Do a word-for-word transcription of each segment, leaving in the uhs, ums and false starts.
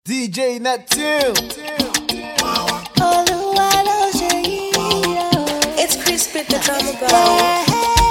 D J Neptune. It's Crispy the drama boy.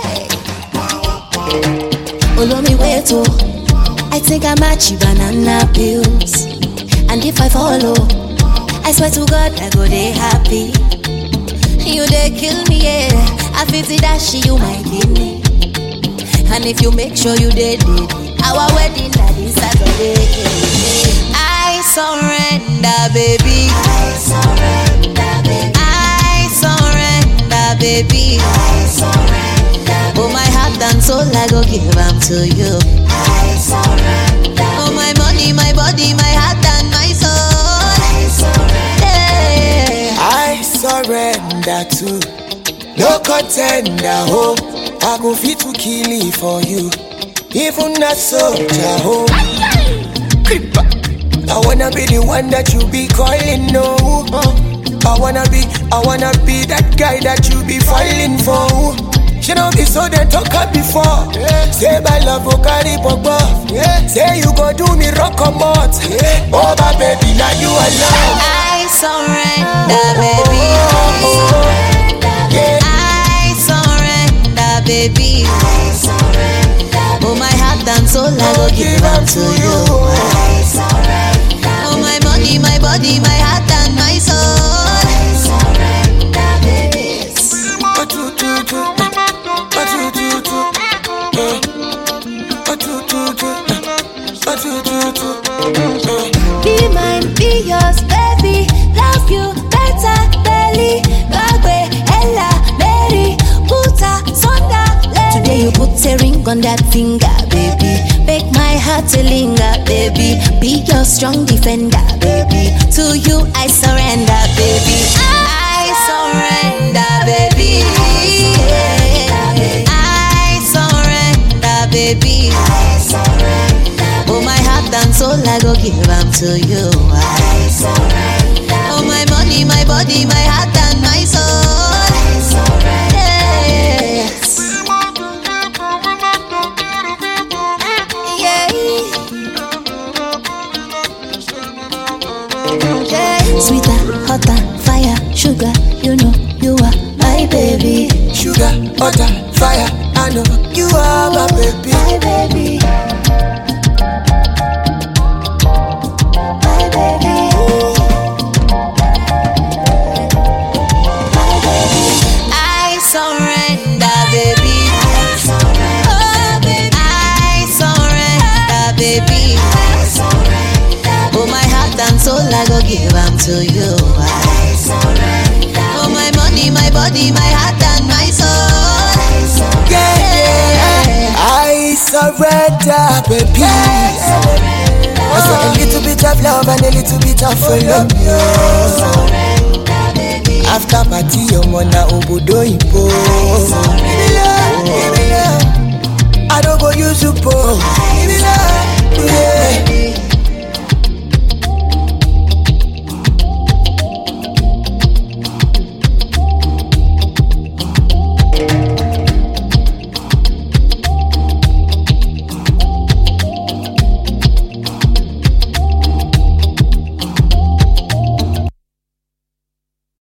Follow me way too. I think I match you banana pills. And if I follow, I swear to God I go dey happy. You dey kill me, yeah. I feel the dash you my kidney. And if you make sure you dey dead, our wedding that is Saturday. I surrender, baby. I surrender, baby. I surrender, baby. I surrender. Oh, my heart and soul, I go give them to you. I surrender. Oh, my money, my body, my heart and my soul. I surrender. Yeah. I surrender to no contender, oh. I go fit to kill it for you. Even that soldier, oh. I wanna be the one that you be calling, no. I wanna be, I wanna be that guy that you be falling for. She know be so they talk up before. Yeah. Say my love will carry pogba. Yeah. Say you go do me rock or mot. Yeah. Oh my baby, now you alone. I surrender, baby. Yeah. I surrender, baby. I surrender. Oh, my heart and soul, I go give them to you. I surrender. Oh, my money, my body, my heart and my soul. I surrender, baby. What you do, do? What you do, do? What you do, do? What you do, do? Be mine, be yours, baby. Love you better, belly. Bagwe, Ella, Mary, Puta, Sonda, Lady. Today you put a ring on that finger, baby. Make my heart to linger, baby. Be your strong defender, baby. To you I surrender, baby. I surrender, baby. I surrender, baby. I surrender. Oh, my heart and soul, I go give them to you. I surrender. Oh, my money, my body, my heart and my soul. I surrender. Yes. Yeah. Yeah. Sweeter, hotter, fire, sugar, you know you are my baby. Sugar, butter, fire, I know you are my baby. My baby. My baby. My baby. I surrender, baby. I surrender. Oh, baby. I surrender, baby. I surrender. Oh, my heart and soul, I go give them to you. I surrender. Oh, my money, my body, my heart and my soul. I surrender. Yeah, yeah. I surrender, baby. I surrender. I saw a little bit of love and a little bit of love. After party, you're on a obodo ipo. Give me love, give me love.